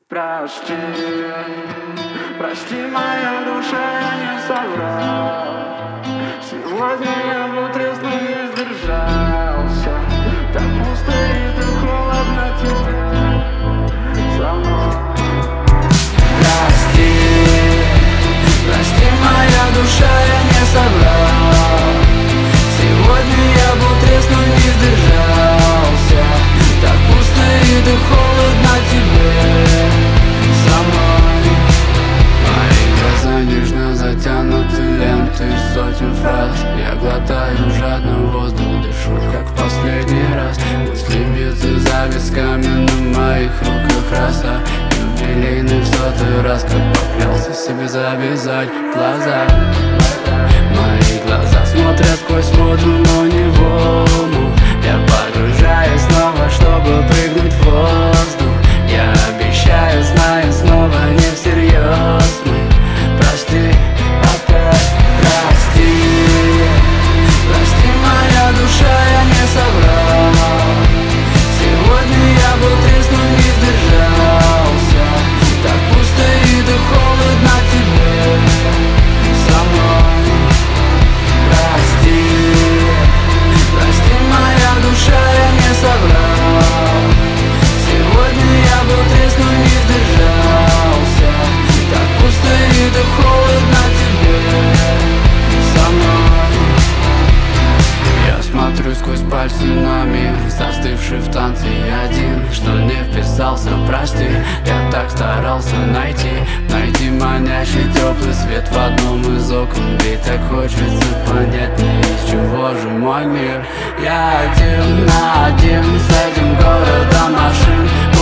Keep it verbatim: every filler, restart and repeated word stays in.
Прости, прости, моя душа, я не соврал. Сегодня я был трезвый, не сдержался. Так пусто и так холодно тебе со мной. Прости, прости, моя душа, я не соврал. Сегодня я был трезвый, не сдержался. Так пусто и так холодно тебе со мной. Мои глаза нежно затянуты лентой сотен фраз. Я глотаю жадно воздух, дышу как в последний раз. Мысли бьются за висками, на моих руках роса. Юбилейный в сотый раз, как поклялся себе завязать глаза. Мои глаза смотрят сквозь воду, но не в воду. Я погружаюсь снова, чтобы прыгнуть в воздух. Я обещаю, знаю, снова не всерьез мы. Прости, опять прости. Прости, моя душа, я не соврал. Сегодня я был трезв, но не сдержался. Так пусто и так холодно тебе со мной. Прости, прости, моя душа, я не соврал. Сегодня я был трезв, но не сдержался. Так пусто и так холодно тебе со мной. Я смотрю сквозь пальцы на мир, застывший в танце один, что не вписался, прости. Я так старался найти, найти манящий теплый свет в одном из окон. Ведь так хочется понять мне, из чего же мой мир. Я один на один с этим городом машин.